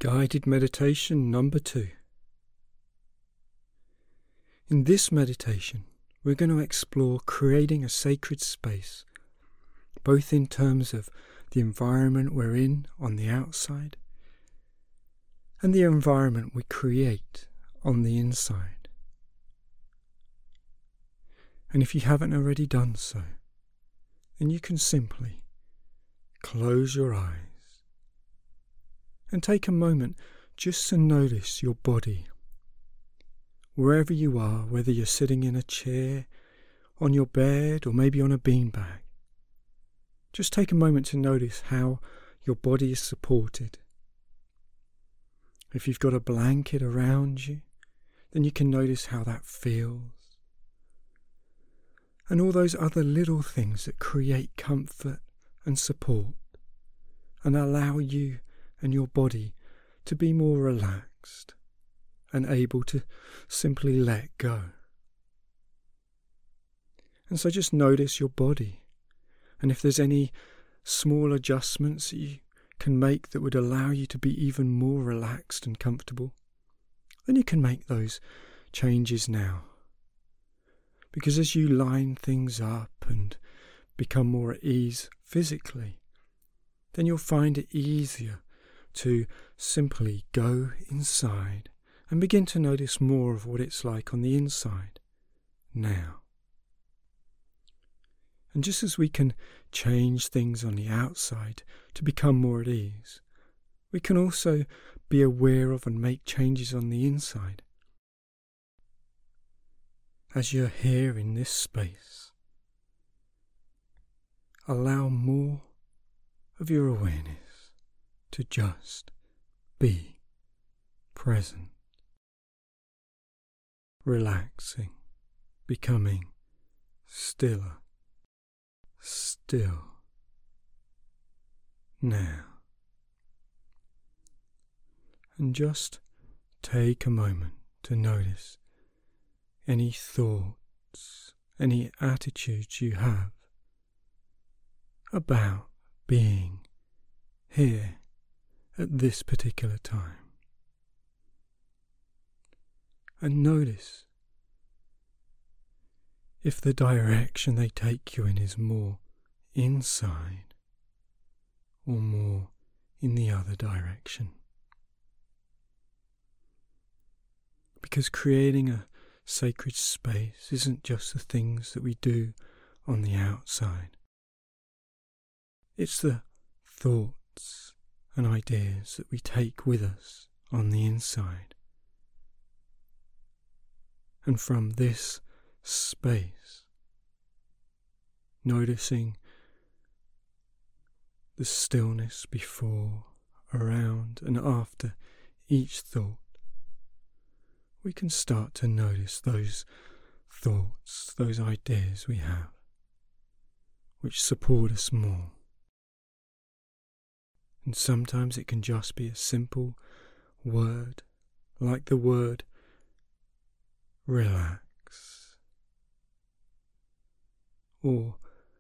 Guided meditation number 2. In this meditation, we're going to explore creating a sacred space, both in terms of the environment we're in on the outside and the environment we create on the inside. And if you haven't already done so, then you can simply close your eyes and take a moment just to notice your body. Wherever you are, whether you're sitting in a chair, on your bed, or maybe on a beanbag, just take a moment to notice how your body is supported. If you've got a blanket around you, then you can notice how that feels. And all those other little things that create comfort and support and allow you and your body to be more relaxed and able to simply let go. And so just notice your body, and if there's any small adjustments that you can make that would allow you to be even more relaxed and comfortable, then you can make those changes now. Because as you line things up and become more at ease physically, then you'll find it easier to simply go inside and begin to notice more of what it's like on the inside now. And just as we can change things on the outside to become more at ease, we can also be aware of and make changes on the inside. As you're here in this space, allow more of your awareness to just be present, relaxing, becoming stiller, still, now. And just take a moment to notice any thoughts, any attitudes you have about being here at this particular time. And notice if the direction they take you in is more inside or more in the other direction. Because creating a sacred space isn't just the things that we do on the outside. It's the thoughts and ideas that we take with us on the inside. And from this space, noticing the stillness before, around and after each thought, we can start to notice those thoughts, those ideas we have, which support us more. And sometimes it can just be a simple word, like the word relax, or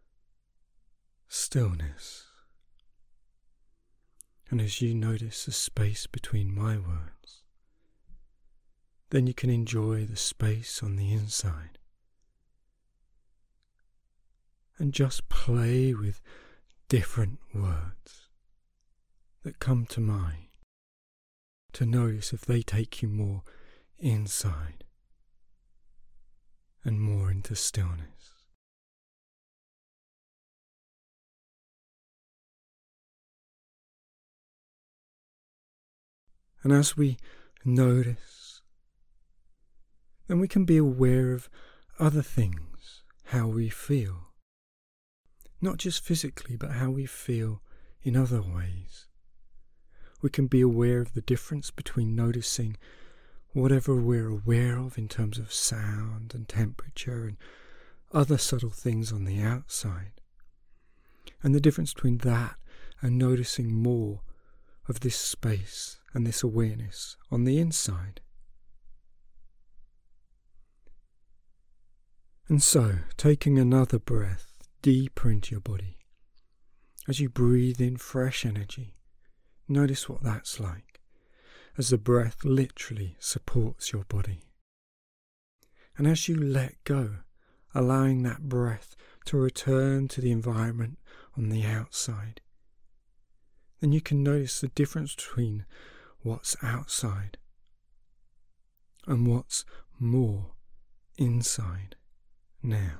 stillness. And as you notice the space between my words, then you can enjoy the space on the inside and just play with different words that come to mind to notice if they take you more inside and more into stillness. And as we notice, then we can be aware of other things, how we feel. Not just physically, but how we feel in other ways. We can be aware of the difference between noticing whatever we're aware of in terms of sound and temperature and other subtle things on the outside, and the difference between that and noticing more of this space and this awareness on the inside. And so, taking another breath deeper into your body, as you breathe in fresh energy, notice what that's like. as the breath literally supports your body. And as you let go, allowing that breath to return to the environment on the outside, then you can notice the difference between what's outside and what's more inside now.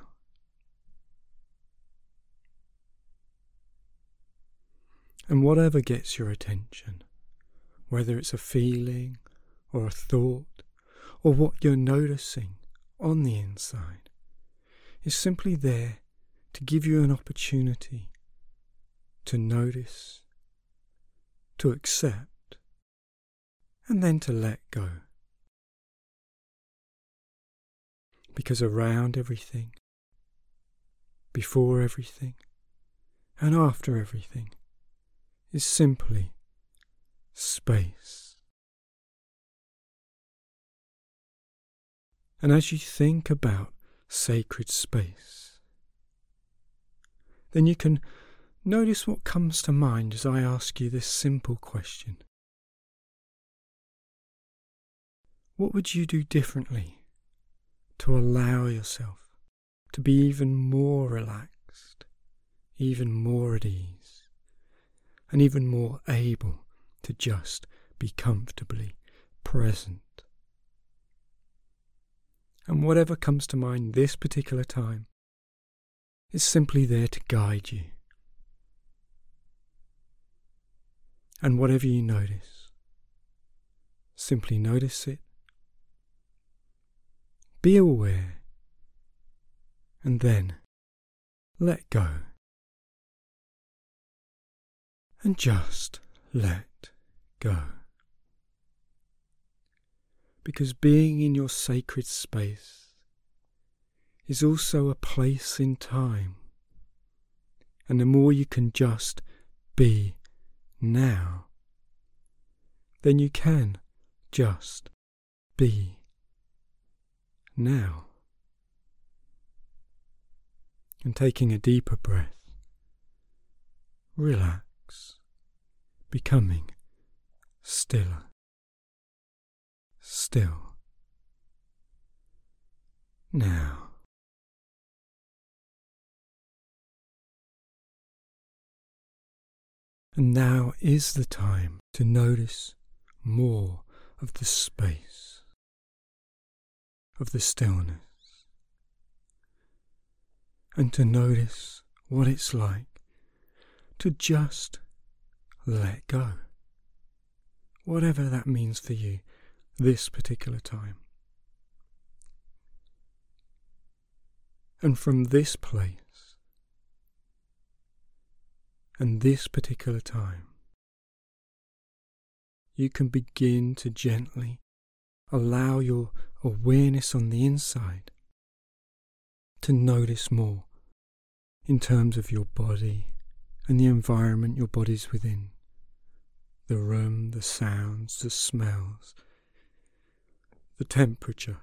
And whatever gets your attention, whether it's a feeling or a thought or what you're noticing on the inside, is simply there to give you an opportunity to notice, to accept, and then to let go. Because around everything, before everything, and after everything is simply space. And as you think about sacred space, then you can notice what comes to mind as I ask you this simple question. What would you do differently to allow yourself to be even more relaxed, even more at ease, and even more able to just be comfortably present? And whatever comes to mind this particular time is simply there to guide you. And whatever you notice, simply notice it, be aware, and then let go. And just let go. Because being in your sacred space is also a place in time. And the more you can just be now, then you can just be now. And taking a deeper breath, relax, becoming stiller, still, now. And now is the time to notice more of the space, of the stillness, and to notice what it's like to just let go, whatever that means for you this particular time. And from this place and this particular time, you can begin to gently allow your awareness on the inside to notice more in terms of your body and the environment your body's within, the room, the sounds, the smells, the temperature.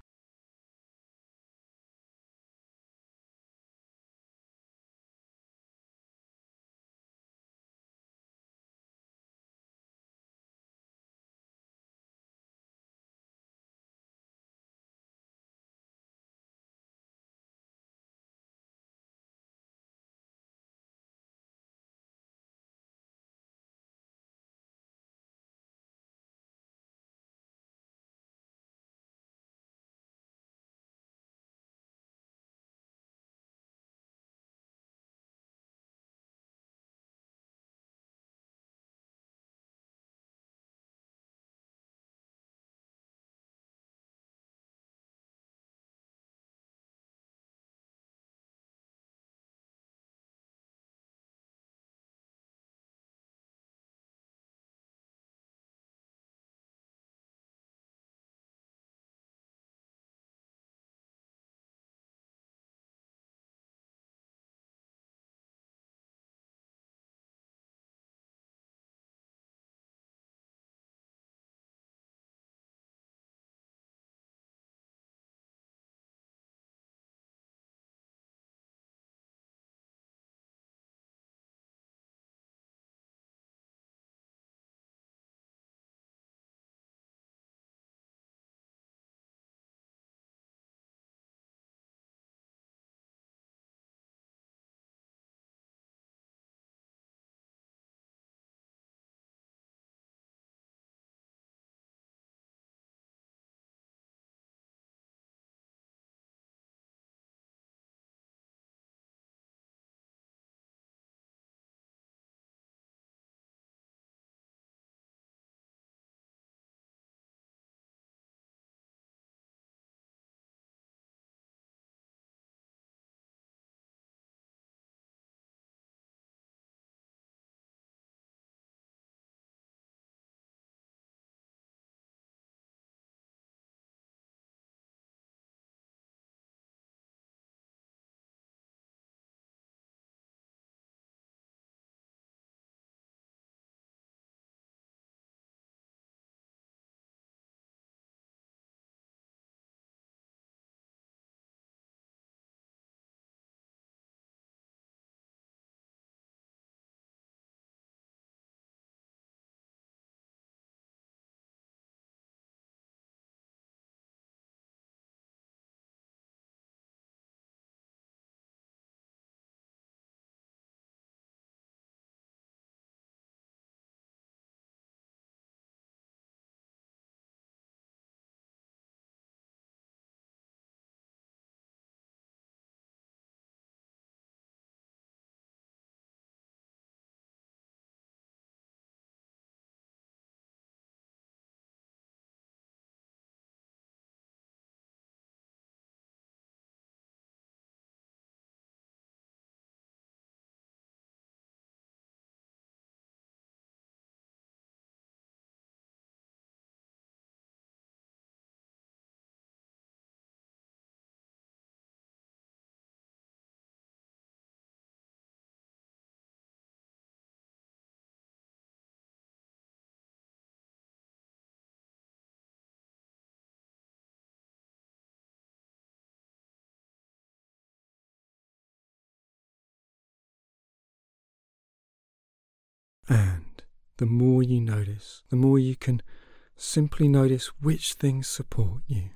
And the more you notice, the more you can simply notice which things support you.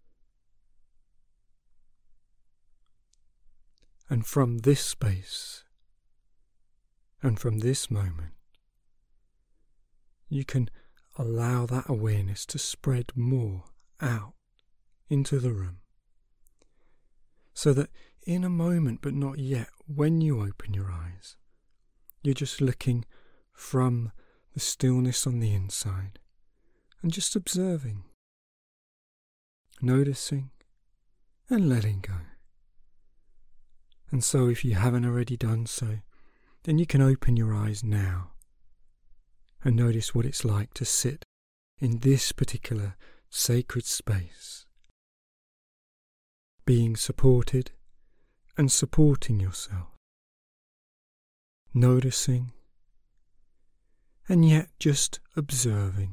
And from this space, and from this moment, you can allow that awareness to spread more out into the room. So that in a moment, but not yet, when you open your eyes, you're just looking from the stillness on the inside and just observing, noticing and letting go. And so if you haven't already done so, then you can open your eyes now and notice what it's like to sit in this particular sacred space, being supported and supporting yourself, noticing and yet just observing.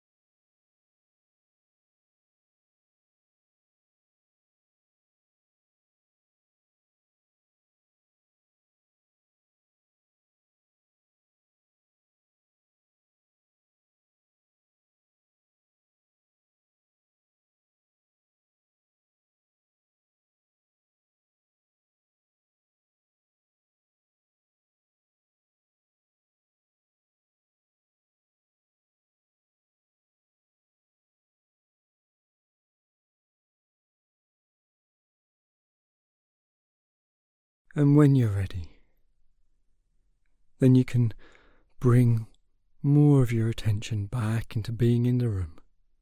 And when you're ready, then you can bring more of your attention back into being in the room,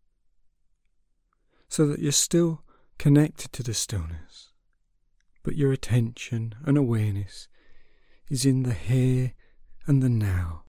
so that you're still connected to the stillness, but your attention and awareness is in the here and the now,